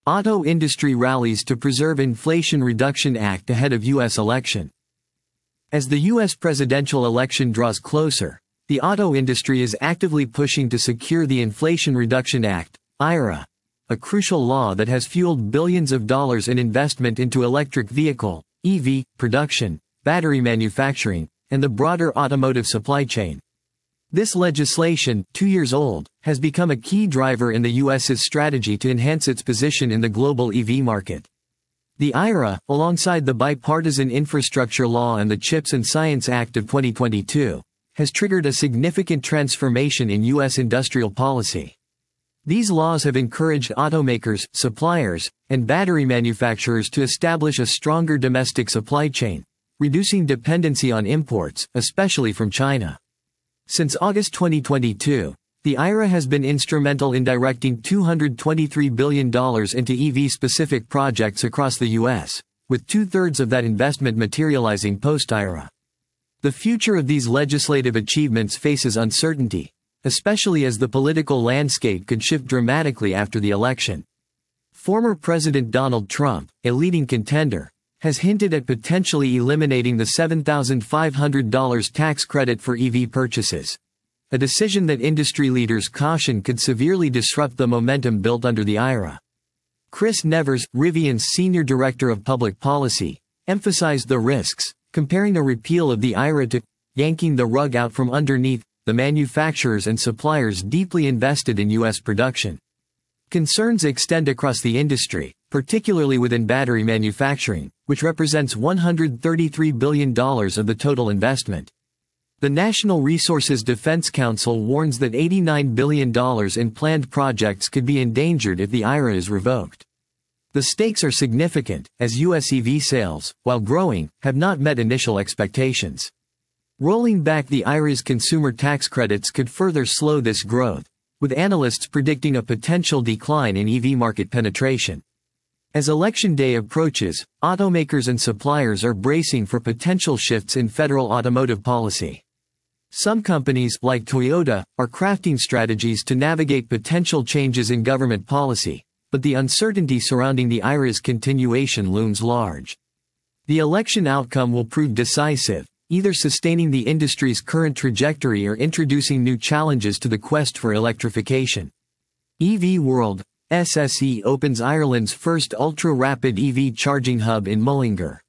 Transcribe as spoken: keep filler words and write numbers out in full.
Auto industry rallies to preserve Inflation Reduction Act ahead of U S election. As the U S presidential election draws closer, the auto industry is actively pushing to secure the Inflation Reduction Act, I R A, a crucial law that has fueled billions of dollars in investment into electric vehicle, E V, production, battery manufacturing, and the broader automotive supply chain. This legislation, two years old, has become a key driver in the U S's strategy to enhance its position in the global E V market. The I R A, alongside the Bipartisan Infrastructure Law and the CHIPS and Science Act of twenty twenty-two, has triggered a significant transformation in U S industrial policy. These laws have encouraged automakers, suppliers, and battery manufacturers to establish a stronger domestic supply chain, reducing dependency on imports, especially from China. Since August twenty twenty-two, the I R A has been instrumental in directing two hundred twenty-three billion dollars into E V-specific projects across the U S, with two-thirds of that investment materializing post-I R A. The future of these legislative achievements faces uncertainty, especially as the political landscape could shift dramatically after the election. Former President Donald Trump, a leading contender, has hinted at potentially eliminating the seven thousand five hundred dollars tax credit for E V purchases, a decision that industry leaders caution could severely disrupt the momentum built under the I R A. Chris Nevers, Rivian's Senior Director of Public Policy, emphasized the risks, comparing a repeal of the I R A to yanking the rug out from underneath the manufacturers and suppliers deeply invested in U S production. Concerns extend across the industry, particularly within battery manufacturing, which represents one hundred thirty-three billion dollars of the total investment. The National Resources Defense Council warns that eighty-nine billion dollars in planned projects could be endangered if the I R A is revoked. The stakes are significant, as U S E V sales, while growing, have not met initial expectations. Rolling back the I R A's consumer tax credits could further slow this growth, with analysts predicting a potential decline in E V market penetration. As election day approaches, automakers and suppliers are bracing for potential shifts in federal automotive policy. Some companies, like Toyota, are crafting strategies to navigate potential changes in government policy, but the uncertainty surrounding the I R A's continuation looms large. The election outcome will prove decisive, either sustaining the industry's current trajectory or introducing new challenges to the quest for electrification. E V World, S S E opens Ireland's first ultra-rapid E V charging hub in Mullingar.